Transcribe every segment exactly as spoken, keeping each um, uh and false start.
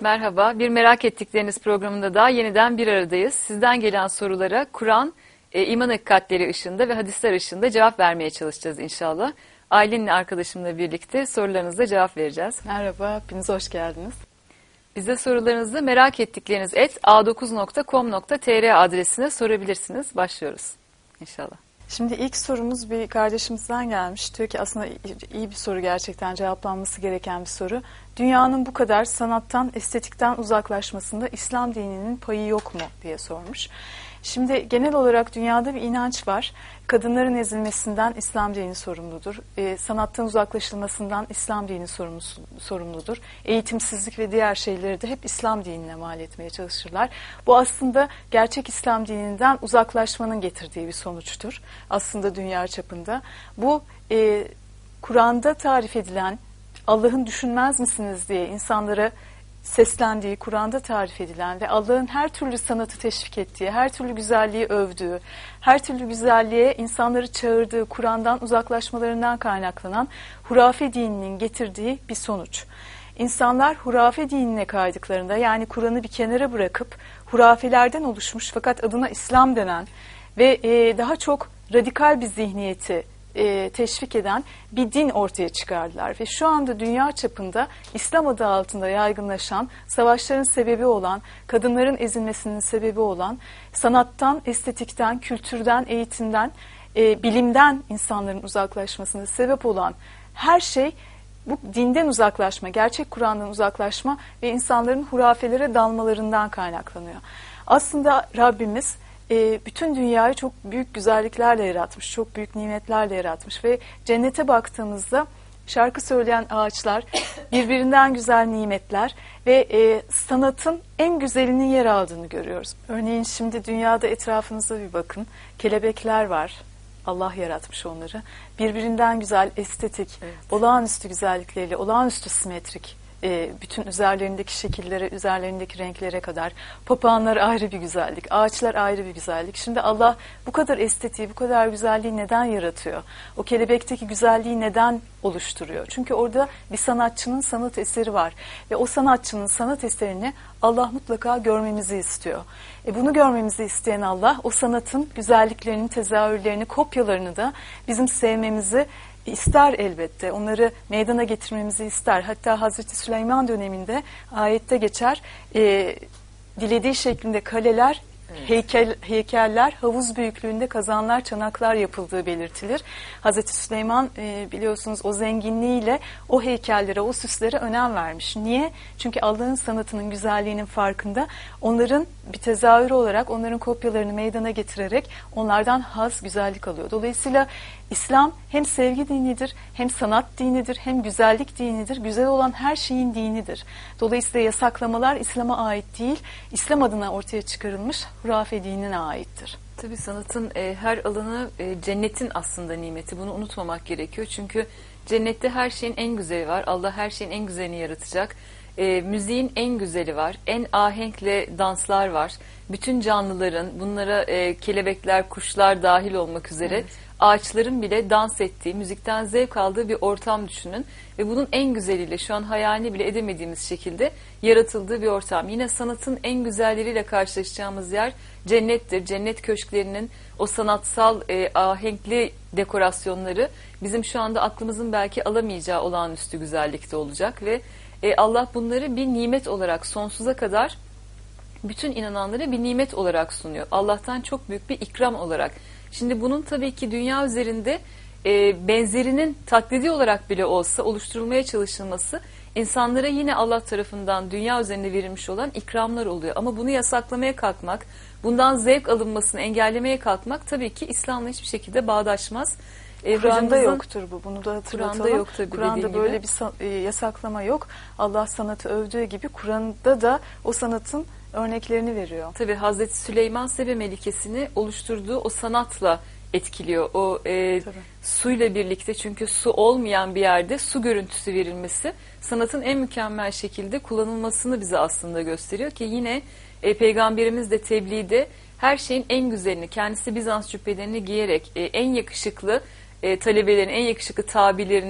Merhaba, bir merak ettikleriniz programında daha yeniden bir aradayız. Sizden gelen sorulara Kur'an, e, iman hakikatleri ışığında ve hadisler ışığında cevap vermeye çalışacağız inşallah. Aylin'le arkadaşımla birlikte sorularınıza cevap vereceğiz. Merhaba, hepiniz hoş geldiniz. Bize sorularınızı merak ettikleriniz et a dokuz nokta com nokta tr adresine sorabilirsiniz. Başlıyoruz inşallah. Şimdi ilk sorumuz bir kardeşimizden gelmiş. Diyor ki aslında iyi bir soru, gerçekten cevaplanması gereken bir soru. Dünyanın bu kadar sanattan, estetikten uzaklaşmasında İslam dininin payı yok mu diye sormuş. Şimdi genel olarak dünyada bir inanç var. Kadınların ezilmesinden İslam dini sorumludur. E, sanattan uzaklaşılmasından İslam dini sorumlusu, sorumludur. Eğitimsizlik ve diğer şeyleri de hep İslam dinine mal etmeye çalışırlar. Bu aslında gerçek İslam dininden uzaklaşmanın getirdiği bir sonuçtur. Aslında dünya çapında. Bu e, Kur'an'da tarif edilen Allah'ın düşünmez misiniz diye insanlara seslendiği, Kur'an'da tarif edilen ve Allah'ın her türlü sanatı teşvik ettiği, her türlü güzelliği övdüğü, her türlü güzelliğe insanları çağırdığı Kur'an'dan uzaklaşmalarından kaynaklanan hurafe dininin getirdiği bir sonuç. İnsanlar hurafe dinine kaydıklarında, yani Kur'an'ı bir kenara bırakıp hurafelerden oluşmuş fakat adına İslam denen ve e, daha çok radikal bir zihniyeti E, teşvik eden bir din ortaya çıkardılar. Ve şu anda dünya çapında İslam adı altında yaygınlaşan, savaşların sebebi olan, kadınların ezilmesinin sebebi olan, sanattan, estetikten, kültürden, eğitimden, e, bilimden insanların uzaklaşmasına sebep olan her şey bu dinden uzaklaşma, gerçek Kur'an'dan uzaklaşma ve insanların hurafelere dalmalarından kaynaklanıyor. Aslında Rabbimiz bütün dünyayı çok büyük güzelliklerle yaratmış, çok büyük nimetlerle yaratmış ve cennete baktığımızda şarkı söyleyen ağaçlar, birbirinden güzel nimetler ve e, sanatın en güzelinin yer aldığını görüyoruz. Örneğin şimdi dünyada etrafınıza bir bakın, kelebekler var, Allah yaratmış onları. Birbirinden güzel, estetik, evet, olağanüstü güzellikleriyle, olağanüstü simetrik, bütün üzerlerindeki şekillere, üzerlerindeki renklere kadar. Papağanlar ayrı bir güzellik, ağaçlar ayrı bir güzellik. Şimdi Allah bu kadar estetiği, bu kadar güzelliği neden yaratıyor? O kelebekteki güzelliği neden oluşturuyor? Çünkü orada bir sanatçının sanat eseri var. Ve o sanatçının sanat eserini Allah mutlaka görmemizi istiyor. E bunu görmemizi isteyen Allah, o sanatın güzelliklerini, tezahürlerini, kopyalarını da bizim sevmemizi İster elbette. Onları meydana getirmemizi ister. Hatta Hazreti Süleyman döneminde ayette geçer, e, dilediği şeklinde kaleler, evet, heykel, heykeller, havuz büyüklüğünde kazanlar, çanaklar yapıldığı belirtilir. Hazreti Süleyman e, biliyorsunuz o zenginliğiyle o heykellere, o süslere önem vermiş. Niye? Çünkü Allah'ın sanatının güzelliğinin farkında. Onların bir tezahürü olarak, onların kopyalarını meydana getirerek onlardan haz, güzellik alıyor. Dolayısıyla İslam hem sevgi dinidir, hem sanat dinidir, hem güzellik dinidir. Güzel olan her şeyin dinidir. Dolayısıyla yasaklamalar İslam'a ait değil, İslam adına ortaya çıkarılmış hurafe dinine aittir. Tabii sanatın e, her alanı e, cennetin aslında nimeti. Bunu unutmamak gerekiyor. Çünkü cennette her şeyin en güzeli var. Allah her şeyin en güzelini yaratacak. E, müziğin en güzeli var. En ahenkle danslar var. Bütün canlıların, bunlara e, kelebekler, kuşlar dahil olmak üzere, evet, ağaçların bile dans ettiği, müzikten zevk aldığı bir ortam düşünün. Ve bunun en güzeliyle, şu an hayalini bile edemediğimiz şekilde yaratıldığı bir ortam. Yine sanatın en güzelleriyle karşılaşacağımız yer cennettir. Cennet köşklerinin o sanatsal e, ahenkli dekorasyonları bizim şu anda aklımızın belki alamayacağı olağanüstü güzellikte olacak. Ve e, Allah bunları bir nimet olarak sonsuza kadar bütün inananlara bir nimet olarak sunuyor. Allah'tan çok büyük bir ikram olarak. Şimdi bunun tabii ki dünya üzerinde e, benzerinin taklidi olarak bile olsa oluşturulmaya çalışılması insanlara yine Allah tarafından dünya üzerinde verilmiş olan ikramlar oluyor. Ama bunu yasaklamaya kalkmak, bundan zevk alınmasını engellemeye kalkmak tabii ki İslam'la hiçbir şekilde bağdaşmaz. E, Kur'an'da yoktur bu. Bunu da hatırlatalım. Kur'an'da yok tabii, Kur'an'da böyle gibi bir e, yasaklama yok. Allah sanatı övdüğü gibi Kur'an'da da o sanatın örneklerini veriyor. Tabii Hazreti Süleyman Sebe Melikesi'ni oluşturduğu o sanatla etkiliyor. O e, suyla birlikte, çünkü su olmayan bir yerde su görüntüsü verilmesi sanatın en mükemmel şekilde kullanılmasını bize aslında gösteriyor ki yine e, Peygamberimiz de tebliğde her şeyin en güzelini, kendisi Bizans cübbelerini giyerek e, en yakışıklı e, talebelerin en yakışıklı tabirlerini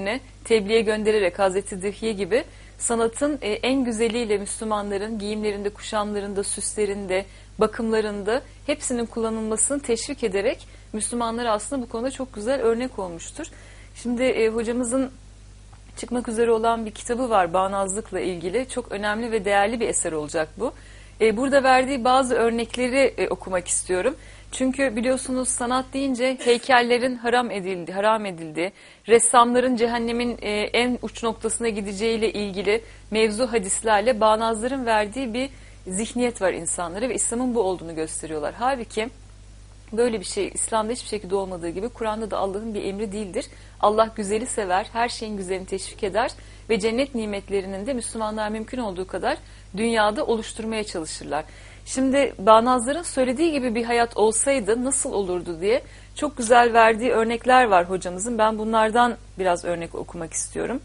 tebliğe göndererek Hazreti Dıhye gibi sanatın e, en güzeliyle Müslümanların giyimlerinde, kuşamlarında, süslerinde, bakımlarında hepsinin kullanılmasını teşvik ederek Müslümanlar aslında bu konuda çok güzel örnek olmuştur. Şimdi e, hocamızın çıkmak üzere olan bir kitabı var bağnazlıkla ilgili. Çok önemli ve değerli bir eser olacak bu. E, burada verdiği bazı örnekleri e, okumak istiyorum. Çünkü biliyorsunuz sanat deyince heykellerin haram edildi, haram edildiği, ressamların cehennemin e, en uç noktasına gideceğiyle ilgili mevzu hadislerle bağnazların verdiği bir zihniyet var insanlara ve İslam'ın bu olduğunu gösteriyorlar. Halbuki böyle bir şey İslam'da hiçbir şekilde olmadığı gibi Kur'an'da da Allah'ın bir emri değildir. Allah güzeli sever, her şeyin güzelini teşvik eder ve cennet nimetlerinin de Müslümanlar mümkün olduğu kadar dünyada oluşturmaya çalışırlar. Şimdi bağnazların söylediği gibi bir hayat olsaydı nasıl olurdu diye çok güzel verdiği örnekler var hocamızın. Ben bunlardan biraz örnek okumak istiyorum.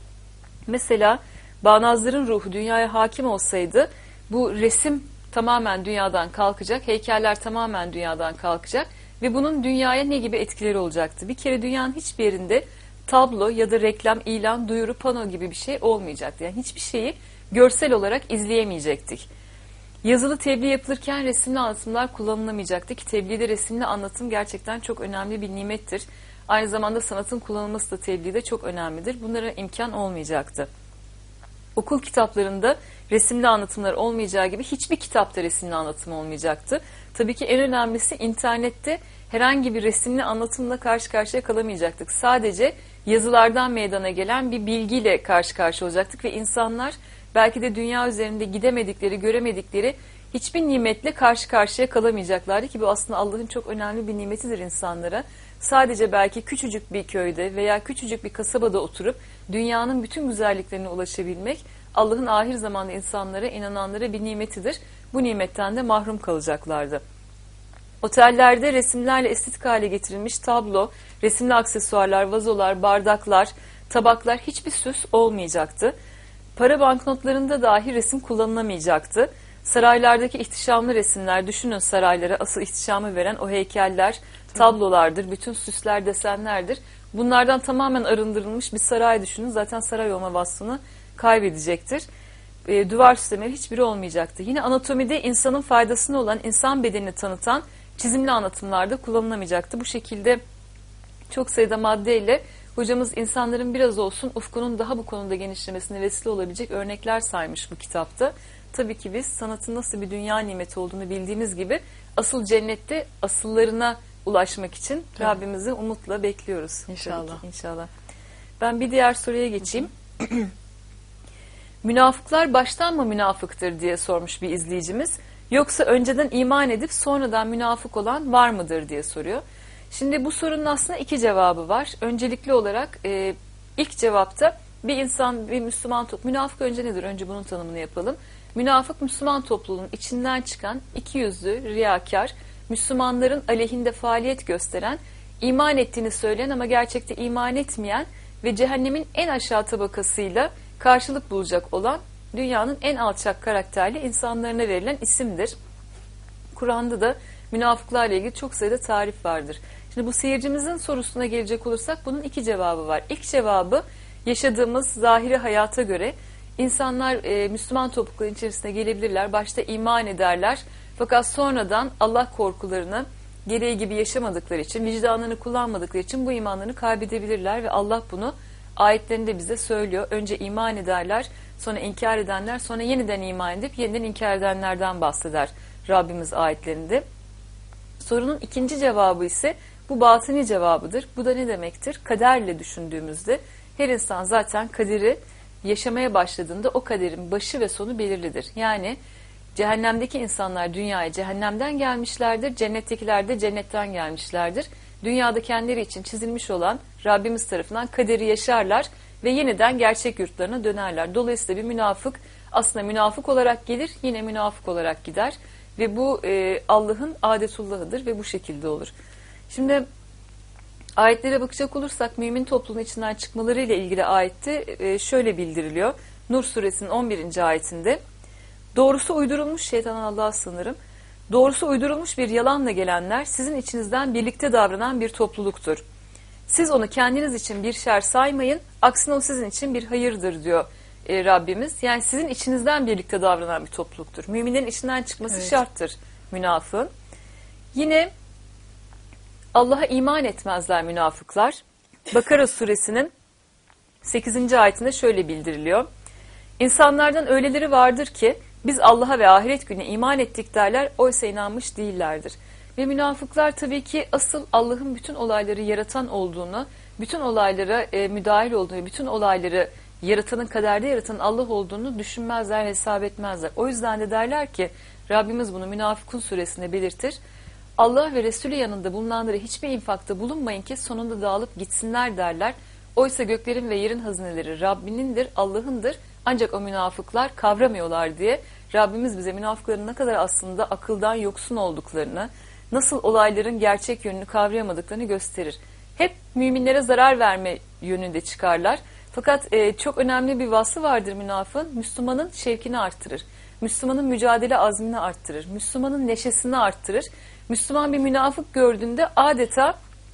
Mesela bağnazların ruhu dünyaya hakim olsaydı bu resim tamamen dünyadan kalkacak, heykeller tamamen dünyadan kalkacak ve bunun dünyaya ne gibi etkileri olacaktı? Bir kere dünyanın hiçbir yerinde tablo ya da reklam, ilan, duyuru, pano gibi bir şey olmayacaktı. Yani hiçbir şeyi görsel olarak izleyemeyecektik. Yazılı tebliğ yapılırken resimli anlatımlar kullanılamayacaktı ki tebliğde resimli anlatım gerçekten çok önemli bir nimettir. Aynı zamanda sanatın kullanılması da tebliğde çok önemlidir. Bunlara imkan olmayacaktı. Okul kitaplarında resimli anlatımlar olmayacağı gibi hiçbir kitapta resimli anlatım olmayacaktı. Tabii ki en önemlisi internette herhangi bir resimli anlatımla karşı karşıya kalamayacaktık. Sadece yazılardan meydana gelen bir bilgiyle karşı karşıya olacaktık ve insanlar belki de dünya üzerinde gidemedikleri, göremedikleri hiçbir nimetle karşı karşıya kalamayacaklardı ki bu aslında Allah'ın çok önemli bir nimetidir insanlara. Sadece belki küçücük bir köyde veya küçücük bir kasabada oturup dünyanın bütün güzelliklerine ulaşabilmek Allah'ın ahir zamanda insanlara, inananlara bir nimetidir. Bu nimetten de mahrum kalacaklardı. Otellerde resimlerle estetik hale getirilmiş tablo, resimli aksesuarlar, vazolar, bardaklar, tabaklar hiçbir süs olmayacaktı. Para banknotlarında dahi resim kullanılamayacaktı. Saraylardaki ihtişamlı resimler, düşünün saraylara asıl ihtişamı veren o heykeller, tablolardır, bütün süsler, desenlerdir. Bunlardan tamamen arındırılmış bir saray düşünün. Zaten saray olma vasfını kaybedecektir. E, duvar süslemeleri hiçbiri olmayacaktı. Yine anatomide insanın faydasına olan, insan bedenini tanıtan çizimli anlatımlarda kullanılamayacaktı. Bu şekilde çok sayıda maddeyle hocamız insanların biraz olsun ufkunun daha bu konuda genişlemesine vesile olabilecek örnekler saymış bu kitapta. Tabii ki biz sanatın nasıl bir dünya nimeti olduğunu bildiğimiz gibi asıl cennette asıllarına ulaşmak için evet. Rabbimizi umutla bekliyoruz. İnşallah. İnşallah. Ben bir diğer soruya geçeyim. Münafıklar baştan mı münafıktır diye sormuş bir izleyicimiz. Yoksa önceden iman edip sonradan münafık olan var mıdır diye soruyor. Şimdi bu sorunun aslında iki cevabı var. Öncelikli olarak e, ilk cevapta bir insan, bir Müslüman toplum, münafık önce nedir? Önce bunun tanımını yapalım. Münafık Müslüman topluluğun içinden çıkan ikiyüzlü, riyakar, Müslümanların aleyhinde faaliyet gösteren, iman ettiğini söyleyen ama gerçekte iman etmeyen ve cehennemin en aşağı tabakasıyla karşılık bulacak olan dünyanın en alçak karakterli insanlarına verilen isimdir. Kur'an'da da münafıklarla ilgili çok sayıda tarif vardır. Şimdi bu seyircimizin sorusuna gelecek olursak bunun iki cevabı var. İlk cevabı yaşadığımız zahiri hayata göre insanlar e, Müslüman toplulukların içerisine gelebilirler. Başta iman ederler. Fakat sonradan Allah korkularını gereği gibi yaşamadıkları için, vicdanlarını kullanmadıkları için bu imanlarını kaybedebilirler ve Allah bunu ayetlerinde bize söylüyor. Önce iman ederler, sonra inkar edenler, sonra yeniden iman edip yeniden inkar edenlerden bahseder Rabbimiz ayetlerinde. Sorunun ikinci cevabı ise bu batıni cevabıdır. Bu da ne demektir? Kaderle düşündüğümüzde her insan zaten kaderi yaşamaya başladığında o kaderin başı ve sonu belirlidir. Yani cehennemdeki insanlar dünyaya cehennemden gelmişlerdir, cennettekiler de cennetten gelmişlerdir. Dünyada kendileri için çizilmiş olan Rabbimiz tarafından kaderi yaşarlar ve yeniden gerçek yurtlarına dönerler. Dolayısıyla bir münafık aslında münafık olarak gelir, yine münafık olarak gider. Ve bu e, Allah'ın adetullahıdır ve bu şekilde olur. Şimdi ayetlere bakacak olursak mümin toplumun içinden çıkmalarıyla ilgili ayette e, şöyle bildiriliyor. Nur suresinin on birinci ayetinde. Doğrusu uydurulmuş, şeytandan Allah'a sığınırım. Doğrusu uydurulmuş bir yalanla gelenler sizin içinizden birlikte davranan bir topluluktur. Siz onu kendiniz için bir şer saymayın, aksine o sizin için bir hayırdır diyor e, Rabbimiz. Yani sizin içinizden birlikte davranan bir topluluktur. Müminlerin içinden çıkması Evet. şarttır münafığın. Yine Allah'a iman etmezler münafıklar. Bakara suresinin sekizinci ayetinde şöyle bildiriliyor. İnsanlardan öyleleri vardır ki biz Allah'a ve ahiret gününe iman ettik derler, oysa inanmış değillerdir. Ve münafıklar tabii ki asıl Allah'ın bütün olayları yaratan olduğunu, bütün olaylara e, müdahil olduğunu, bütün olayları yaratanın, kaderde yaratanın Allah olduğunu düşünmezler, hesap etmezler. O yüzden de derler ki, Rabbimiz bunu Münafıkun suresinde belirtir. Allah ve Resulü yanında bulunanlara hiçbir infakta bulunmayın ki sonunda dağılıp gitsinler derler. Oysa göklerin ve yerin hazineleri Rabbinindir, Allah'ındır. Ancak o münafıklar kavramıyorlar diye Rabbimiz bize münafıkların ne kadar aslında akıldan yoksun olduklarını, nasıl olayların gerçek yönünü kavrayamadıklarını gösterir. Hep müminlere zarar verme yönünde çıkarlar. Fakat e, çok önemli bir vasfı vardır münafığın. Müslümanın şevkini arttırır. Müslümanın mücadele azmini arttırır. Müslümanın neşesini arttırır. Müslüman bir münafık gördüğünde adeta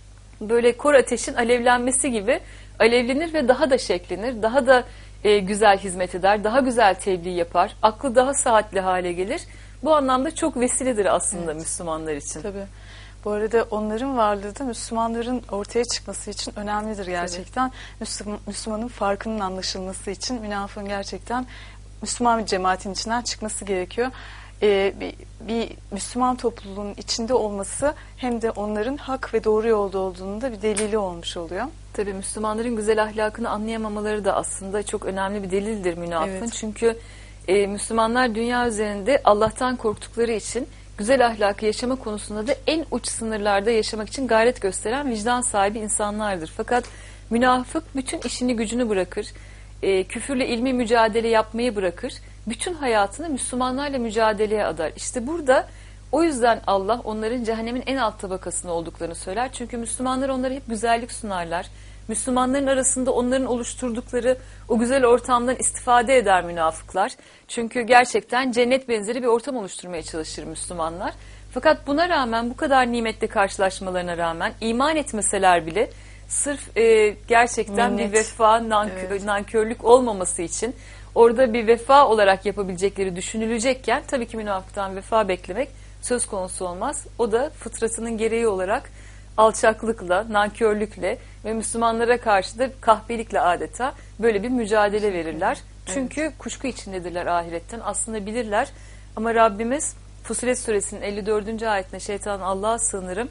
böyle kor ateşin alevlenmesi gibi alevlenir ve daha da şeklenir. Daha da e, güzel hizmet eder. Daha güzel tebliğ yapar. Aklı daha saatli hale gelir. Bu anlamda çok vesiledir aslında, evet, Müslümanlar için. Tabii. Bu arada onların varlığı da Müslümanların ortaya çıkması için önemlidir gerçekten. Müslüman, Müslümanın farkının anlaşılması için münafığın gerçekten Müslüman bir cemaatin içinden çıkması gerekiyor. Ee, bir, bir Müslüman topluluğun içinde olması hem de onların hak ve doğru yolda olduğunun da bir delili olmuş oluyor. Tabii Müslümanların güzel ahlakını anlayamamaları da aslında çok önemli bir delildir münafığın. Evet. Çünkü e, Müslümanlar dünya üzerinde Allah'tan korktukları için güzel ahlakı yaşama konusunda da en uç sınırlarda yaşamak için gayret gösteren vicdan sahibi insanlardır. Fakat münafık bütün işini gücünü bırakır, e, küfürle ilmi mücadele yapmayı bırakır, bütün hayatını Müslümanlarla mücadeleye adar. İşte burada o yüzden Allah onların cehennemin en alt tabakasında olduklarını söyler. Çünkü Müslümanlar onlara hep güzellik sunarlar. Müslümanların arasında onların oluşturdukları o güzel ortamdan istifade eder münafıklar. Çünkü gerçekten cennet benzeri bir ortam oluşturmaya çalışır Müslümanlar. Fakat buna rağmen, bu kadar nimetle karşılaşmalarına rağmen iman etmeseler bile sırf e, gerçekten Minnet. bir vefa, nankö- Evet. nankörlük olmaması için orada bir vefa olarak yapabilecekleri düşünülecekken tabii ki münafıktan vefa beklemek söz konusu olmaz. O da fıtratının gereği olarak alçaklıkla, nankörlükle ve Müslümanlara karşı da kahpelikle adeta böyle bir mücadele verirler. Çünkü evet, kuşku içindedirler ahiretten. Aslında bilirler ama Rabbimiz Fussilet suresinin elli dördüncü ayetinde şeytanın Allah'a sığınırım.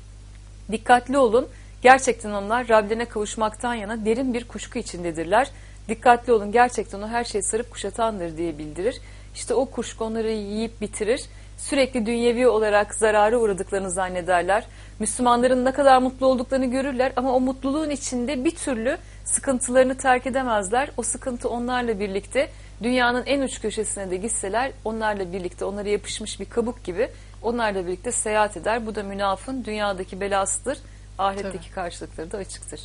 Dikkatli olun. Gerçekten onlar Rablerine kavuşmaktan yana derin bir kuşku içindedirler. Dikkatli olun, gerçekten o her şeyi sarıp kuşatandır diye bildirir. İşte o kuşku onları yiyip bitirir. Sürekli dünyevi olarak zarara uğradıklarını zannederler. Müslümanların ne kadar mutlu olduklarını görürler ama o mutluluğun içinde bir türlü sıkıntılarını terk edemezler. O sıkıntı onlarla birlikte dünyanın en uç köşesine de gitseler onlarla birlikte, onlara yapışmış bir kabuk gibi onlarla birlikte seyahat eder. Bu da münafığın dünyadaki belasıdır. Ahiretteki Tabii. karşılıkları da açıktır.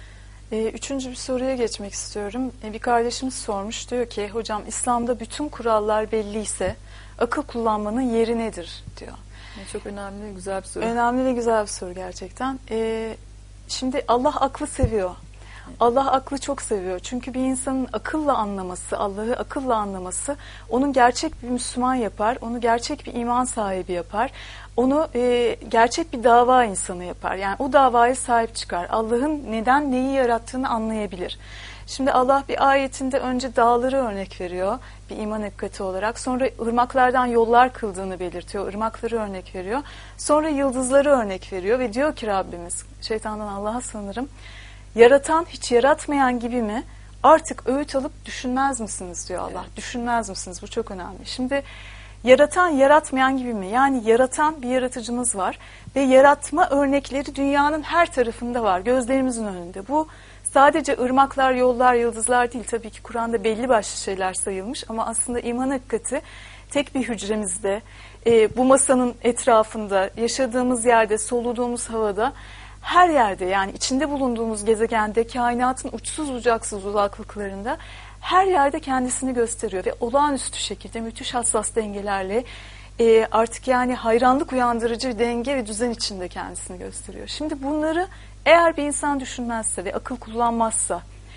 Ee, üçüncü bir soruya geçmek istiyorum. Ee, bir kardeşimiz sormuş, diyor ki hocam İslam'da bütün kurallar belliyse akıl kullanmanın yeri nedir diyor. Çok önemli, güzel bir soru. Önemli ve güzel bir soru gerçekten. Ee, şimdi Allah aklı seviyor. Allah aklı çok seviyor. Çünkü bir insanın akılla anlaması, Allah'ı akılla anlaması onun gerçek bir Müslüman yapar, onu gerçek bir iman sahibi yapar. Onu e, gerçek bir dava insanı yapar. Yani o davaya sahip çıkar. Allah'ın neden neyi yarattığını anlayabilir. Şimdi Allah bir ayetinde önce dağları örnek veriyor bir iman hakikati olarak. Sonra ırmaklardan yollar kıldığını belirtiyor. Irmakları örnek veriyor. Sonra yıldızları örnek veriyor ve diyor ki Rabbimiz, şeytandan Allah'a sığınırım, yaratan hiç yaratmayan gibi mi? Artık öğüt alıp düşünmez misiniz diyor Allah. Evet. Düşünmez misiniz? Bu çok önemli. Şimdi yaratan yaratmayan gibi mi? Yani yaratan bir yaratıcımız var ve yaratma örnekleri dünyanın her tarafında var. Gözlerimizin önünde. Bu sadece ırmaklar, yollar, yıldızlar değil. Tabii ki Kur'an'da belli başlı şeyler sayılmış ama aslında iman hakikati tek bir hücremizde, e, bu masanın etrafında, yaşadığımız yerde, soluduğumuz havada, her yerde, yani içinde bulunduğumuz gezegende, kainatın uçsuz bucaksız uzaklıklarında her yerde kendisini gösteriyor ve olağanüstü şekilde müthiş hassas dengelerle e, artık yani hayranlık uyandırıcı bir denge ve düzen içinde kendisini gösteriyor. Şimdi bunları Eğer bir insan düşünmezse ve akıl kullanmazsa,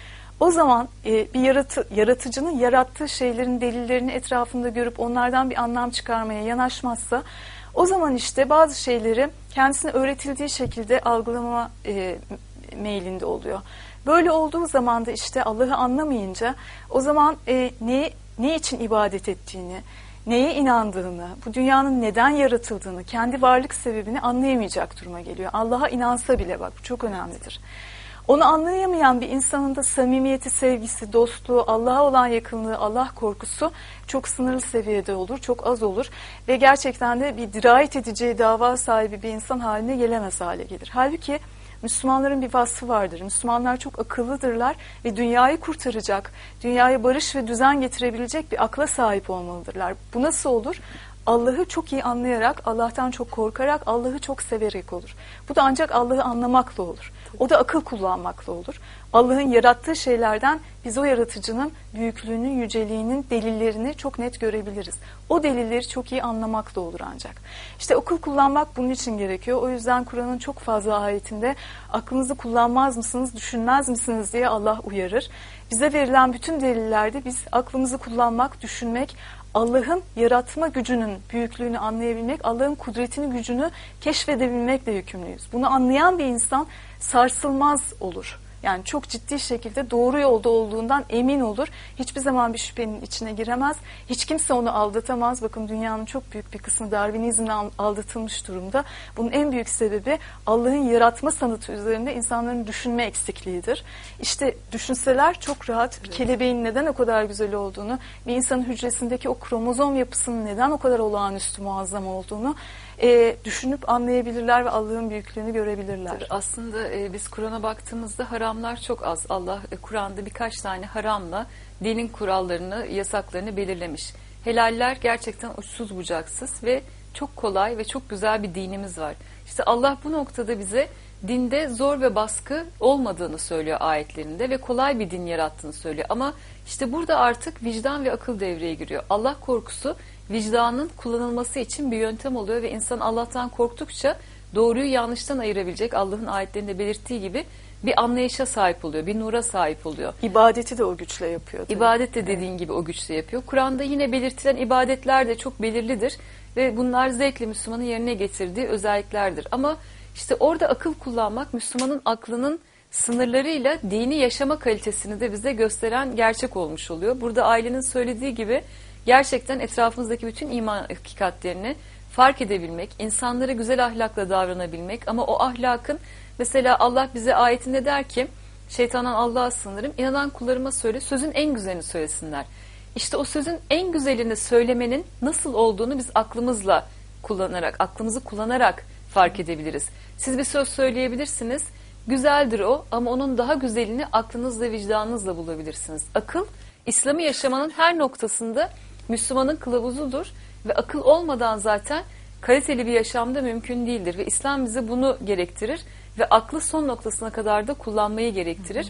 o zaman e, bir yaratı, yaratıcının yarattığı şeylerin delillerini etrafında görüp onlardan bir anlam çıkarmaya yanaşmazsa, o zaman işte bazı şeyleri kendisine öğretildiği şekilde algılama e, meylinde oluyor. Böyle olduğu zaman da işte Allah'ı anlamayınca o zaman e, ne, ne için ibadet ettiğini, neye inandığını, bu dünyanın neden yaratıldığını, kendi varlık sebebini anlayamayacak duruma geliyor. Allah'a inansa bile, bak bu çok önemlidir. Onu anlayamayan bir insanın da samimiyeti, sevgisi, dostluğu, Allah'a olan yakınlığı, Allah korkusu çok sınırlı seviyede olur, çok az olur. Ve gerçekten de bir dirayet edeceği dava sahibi bir insan haline gelemez hale gelir. Halbuki Müslümanların bir vasfı vardır. Müslümanlar çok akıllıdırlar ve dünyayı kurtaracak, dünyaya barış ve düzen getirebilecek bir akla sahip olmalıdırlar. Bu nasıl olur? Allah'ı çok iyi anlayarak, Allah'tan çok korkarak, Allah'ı çok severek olur. Bu da ancak Allah'ı anlamakla olur. O da akıl kullanmakla olur. Allah'ın yarattığı şeylerden biz o yaratıcının büyüklüğünün, yüceliğinin delillerini çok net görebiliriz. O delilleri çok iyi anlamakla olur ancak. İşte akıl kullanmak bunun için gerekiyor. O yüzden Kur'an'ın çok fazla ayetinde aklınızı kullanmaz mısınız, düşünmez misiniz diye Allah uyarır. Bize verilen bütün delillerde biz aklımızı kullanmak, düşünmek, Allah'ın yaratma gücünün büyüklüğünü anlayabilmek, Allah'ın kudretini, gücünü keşfedebilmekle yükümlüyüz. Bunu anlayan bir insan sarsılmaz olur. Yani çok ciddi şekilde doğru yolda olduğundan emin olur. Hiçbir zaman bir şüphenin içine giremez. Hiç kimse onu aldatamaz. Bakın dünyanın çok büyük bir kısmı Darwinizmle aldatılmış durumda. Bunun en büyük sebebi Allah'ın yaratma sanatı üzerinde insanların düşünme eksikliğidir. İşte düşünseler çok rahat bir kelebeğin neden o kadar güzel olduğunu, bir insanın hücresindeki o kromozom yapısının neden o kadar olağanüstü muazzam olduğunu E, düşünüp anlayabilirler ve Allah'ın büyüklüğünü görebilirler. Tabii aslında e, biz Kur'an'a baktığımızda haramlar çok az. Allah e, Kur'an'da birkaç tane haramla dinin kurallarını, yasaklarını belirlemiş. Helaller gerçekten uçsuz bucaksız ve çok kolay ve çok güzel bir dinimiz var. İşte Allah bu noktada bize dinde zor ve baskı olmadığını söylüyor ayetlerinde ve kolay bir din yarattığını söylüyor. Ama işte burada artık vicdan ve akıl devreye giriyor. Allah korkusu vicdanın kullanılması için bir yöntem oluyor ve insan Allah'tan korktukça doğruyu yanlıştan ayırabilecek, Allah'ın ayetlerinde belirttiği gibi bir anlayışa sahip oluyor, bir nura sahip oluyor. İbadeti de o güçle yapıyor. Tabii. İbadet de dediğin evet. gibi o güçle yapıyor. Kur'an'da yine belirtilen ibadetler de çok belirlidir ve bunlar zevkle Müslümanın yerine getirdiği özelliklerdir. Ama işte orada akıl kullanmak, Müslümanın aklının sınırlarıyla dini yaşama kalitesini de bize gösteren gerçek olmuş oluyor. Burada ailenin söylediği gibi gerçekten etrafımızdaki bütün iman hakikatlerini fark edebilmek, insanlara güzel ahlakla davranabilmek ama o ahlakın, mesela Allah bize ayetinde der ki, şeytandan Allah'a sığınırım, inanan kullarıma söyle, sözün en güzelini söylesinler. İşte o sözün en güzelini söylemenin nasıl olduğunu biz aklımızla kullanarak, aklımızı kullanarak fark edebiliriz. Siz bir söz söyleyebilirsiniz, güzeldir o ama onun daha güzelini aklınızla, vicdanınızla bulabilirsiniz. Akıl, İslam'ı yaşamanın her noktasında Müslümanın kılavuzudur ve akıl olmadan zaten kaliteli bir yaşamda mümkün değildir. Ve İslam bize bunu gerektirir ve aklı son noktasına kadar da kullanmayı gerektirir.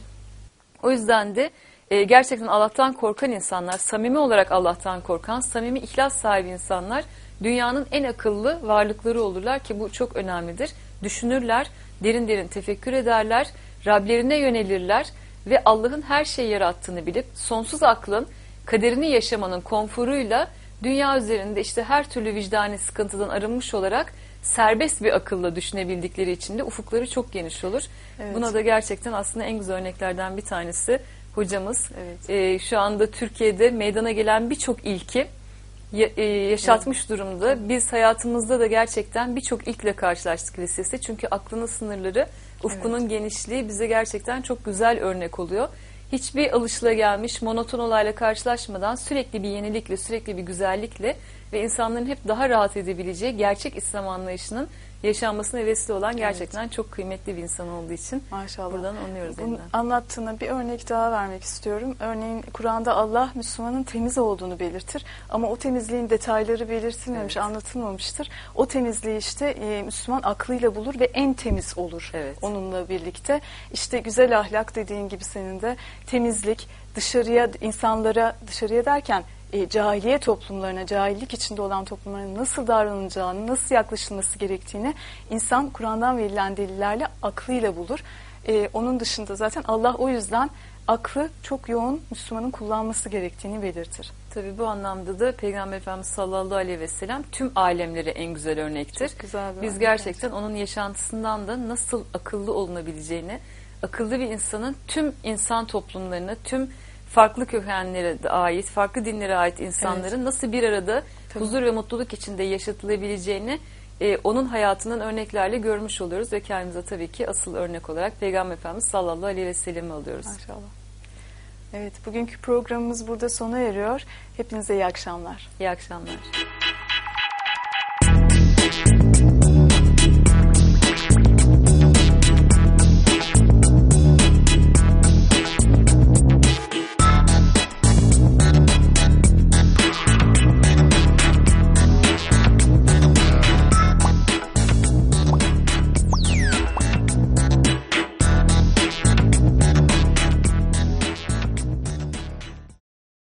O yüzden de e, gerçekten Allah'tan korkan insanlar, samimi olarak Allah'tan korkan, samimi ihlas sahibi insanlar dünyanın en akıllı varlıkları olurlar ki bu çok önemlidir. Düşünürler, derin derin tefekkür ederler, Rablerine yönelirler ve Allah'ın her şeyi yarattığını bilip sonsuz aklın kaderini yaşamanın konforuyla dünya üzerinde işte her türlü vicdani sıkıntıdan arınmış olarak serbest bir akılla düşünebildikleri için de ufukları çok geniş olur. Evet. Buna da gerçekten aslında en güzel örneklerden bir tanesi hocamız. Evet. Ee, şu anda Türkiye'de meydana gelen birçok ilki ya, e, yaşatmış evet. durumda. Biz hayatımızda da gerçekten birçok ilkle karşılaştık lisesi. Çünkü aklının sınırları, ufkunun evet. genişliği bize gerçekten çok güzel örnek oluyor. Hiçbir alışılagelmiş monoton olayla karşılaşmadan sürekli bir yenilikle, sürekli bir güzellikle ve insanların hep daha rahat edebileceği gerçek İslam anlayışının yaşanmasına vesile olan gerçekten evet. çok kıymetli bir insan olduğu için maşallah buradan anlıyoruz. Bunu anlattığına bir örnek daha vermek istiyorum. Örneğin Kur'an'da Allah Müslümanın temiz olduğunu belirtir ama o temizliğin detayları belirtilmemiş, evet. anlatılmamıştır. O temizliği işte e, Müslüman aklıyla bulur ve en temiz olur evet. onunla birlikte. İşte güzel ahlak dediğin gibi senin de temizlik, dışarıya, insanlara, dışarıya derken e, cahiliye toplumlarına, cahillik içinde olan toplumlara nasıl davranılacağını, nasıl yaklaşılması gerektiğini insan Kur'an'dan verilen delillerle aklıyla bulur. E, onun dışında zaten Allah o yüzden aklı çok yoğun Müslümanın kullanması gerektiğini belirtir. Tabii bu anlamda da Peygamber Efendimiz sallallahu aleyhi ve sellem tüm alemlere en güzel örnektir. Çok güzel bir Biz örnek gerçekten gerçekten. onun yaşantısından da nasıl akıllı olunabileceğini, akıllı bir insanın tüm insan toplumlarına, tüm farklı kökenlere de ait, farklı dinlere ait insanların Evet. nasıl bir arada Tabii. huzur ve mutluluk içinde yaşatılabileceğini e, onun hayatından örneklerle görmüş oluyoruz ve kendimize tabii ki asıl örnek olarak Peygamber Efendimiz sallallahu aleyhi ve sellem'i alıyoruz. Maşallah. Evet, bugünkü programımız burada sona eriyor. Hepinize iyi akşamlar. İyi akşamlar.